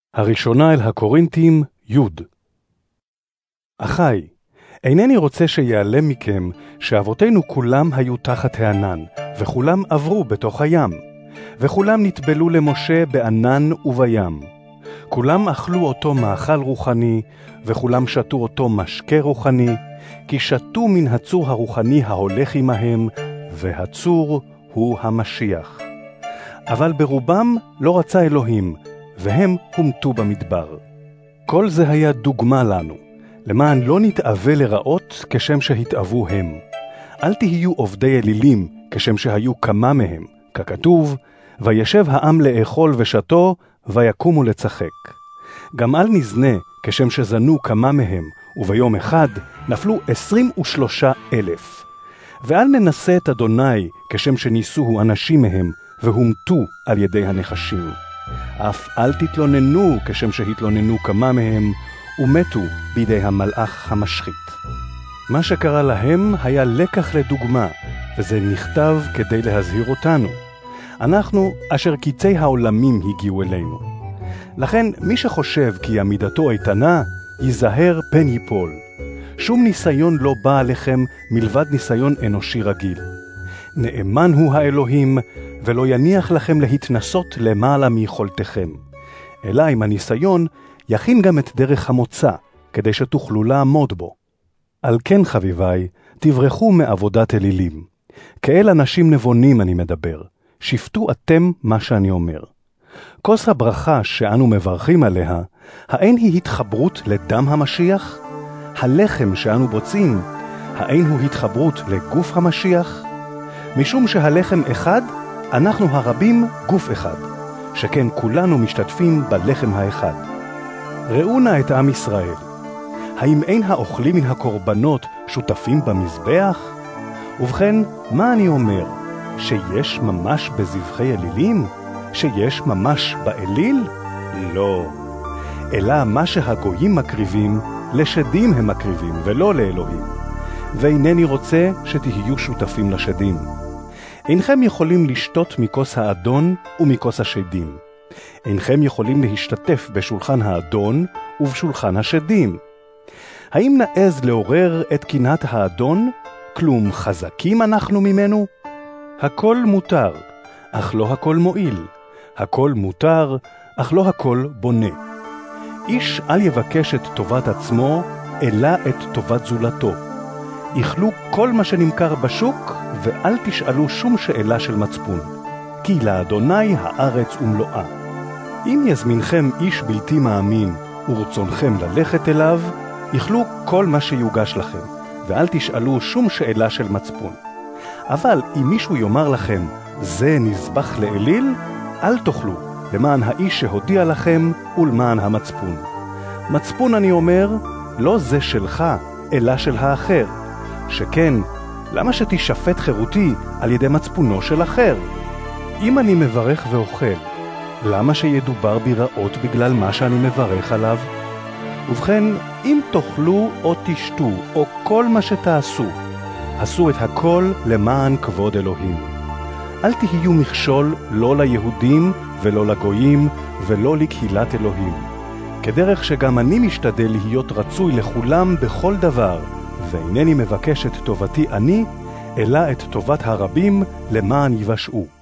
הראשונה אל הקורינתים, י'. אחי, אינני רוצה שיעלם מכם שאבותינו כולם היו תחת הענן, וכולם עברו בתוך הים, וכולם נטבלו למשה בענן ובים. כולם אכלו אותו מאכל רוחני, וכולם שתו אותו משקה רוחני, כי שתו מן הצור הרוחני ההולך עמהם, והצור הוא המשיח. אבל ברובם לא רצה אלוהים, והם הומתו במדבר. כל זה היה דוגמה לנו, למען לא נתאווה לראות כשם שהתאוו הם. אל תהיו עובדי אלילים כשם שהיו כמה מהם, ככתוב, וישב העם לאכול ושתו, ויקומו לצחק. גם אל נזנה כשם שזנו כמה מהם, וביום אחד נפלו 23,000. ואל ננסה את אדוני כשם שניסוהו אנשים מהם, והומתו על ידי הנחשים. אף אל תתלוננו כשם שהתלוננו כמה מהם, ומתו בידי המלאך המשחית. מה שקרה להם היה לקח לדוגמה, וזה נכתב כדי להזהיר אותנו. אנחנו אשר קיצי העולמים הגיעו אלינו. לכן מי שחושב כי עמידתו איתנה, ייזהר פן ייפול. שום ניסיון לא בא עליכם מלבד ניסיון אנושי רגיל. נאמן הוא האלוהים, ולא יניח לכם להתנסות למעלה מיכולתכם. אלא עם הניסיון יכין גם את דרך המוצא, כדי שתוכלו לעמוד בו. על כן חביביי, תברחו מעבודת אלילים. כאל אנשים נבונים אני מדבר, שפטו אתם מה שאני אומר. כוס הברכה שאנו מברכים עליה, האין היא התחברות לדם המשיח? הלחם שאנו בוצעים, האין הוא התחברות לגוף המשיח? משום שהלחם אחד, אנחנו הרבים גוף אחד, שכן כולנו משתתפים בלחם האחד. ראו נא את עם ישראל. האם אין האוכלים מן הקורבנות שותפים במזבח? ובכן, מה אני אומר? שיש ממש בזבחי אלילים? שיש ממש באליל? לא. אלא מה שהגויים מקריבים, לשדים הם מקריבים, ולא לאלוהים. ואינני רוצה שתהיו שותפים לשדים. אינכם יכולים לשתות מכוס האדון ומכוס השדים. אינכם יכולים להשתתף בשולחן האדון ובשולחן השדים. האם נעז לעורר את קנאת האדון? כלום חזקים אנחנו ממנו? הכל מותר, אך לא הכל מועיל. הכל מותר, אך לא הכל בונה. איש אל יבקש את טובת עצמו, אלא את טובת זולתו. יאכלו כל מה שנמכר בשוק, ואל תשאלו שום שאלה של מצפון. כי לאדוני הארץ ומלואה. אם יזמינכם איש בלתי מאמין, ורצונכם ללכת אליו, יאכלו כל מה שיוגש לכם, ואל תשאלו שום שאלה של מצפון. אבל אם מישהו יאמר לכם, זה נזבח לאליל, אל תאכלו, למען האיש שהודיע לכם ולמען המצפון. מצפון אני אומר, לא זה שלך, אלא של האחר. שכן, למה שתשפט חירותי על ידי מצפונו של אחר? אם אני מברך ואוכל, למה שידובר בי רעות בגלל מה שאני מברך עליו? ובכן, אם תאכלו או תשתו, או כל מה שתעשו, עשו את הכל למען כבוד אלוהים. אל תהיו מכשול לא ליהודים ולא לגויים ולא לקהילת אלוהים. כדרך שגם אני משתדל להיות רצוי לכולם בכל דבר, ואינני מבקש את טובתי אני, אלא את טובת הרבים למען יבשעו.